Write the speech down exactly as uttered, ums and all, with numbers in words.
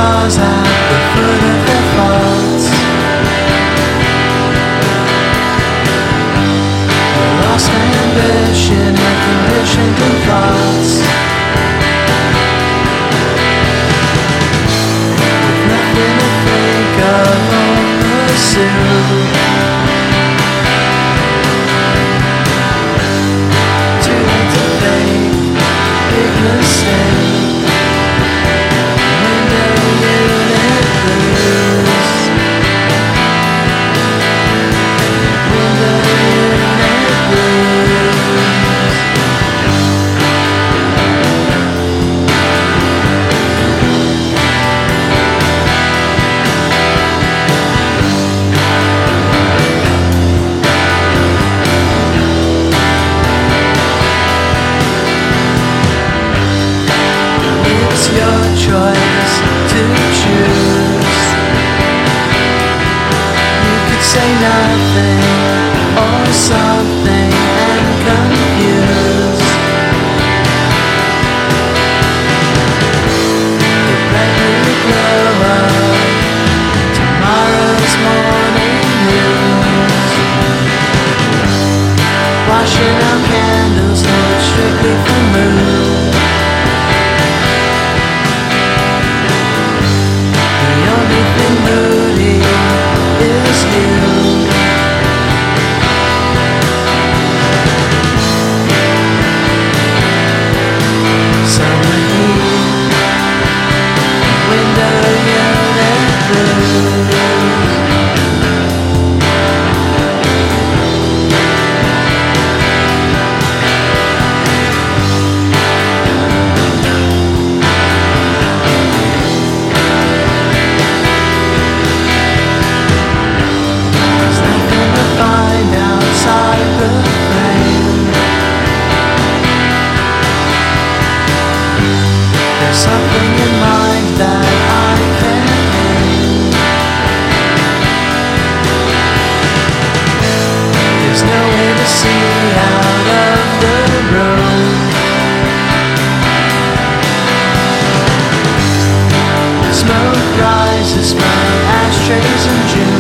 stars at the foot of their faults. Your lost ambition and conditioned in thoughts. With nothing to think of or pursue. Too late to fake, big mistake. Your choice to choose. You could say nothing or something and confuse. The bright blue glow of tomorrow's morning news. Washing out candles lit strictly for mood. Moody is you. Summer heat, window unit blues. Something in mind that I can't name. There's no way to see out of the room. Smoke rises from ashtrays in June.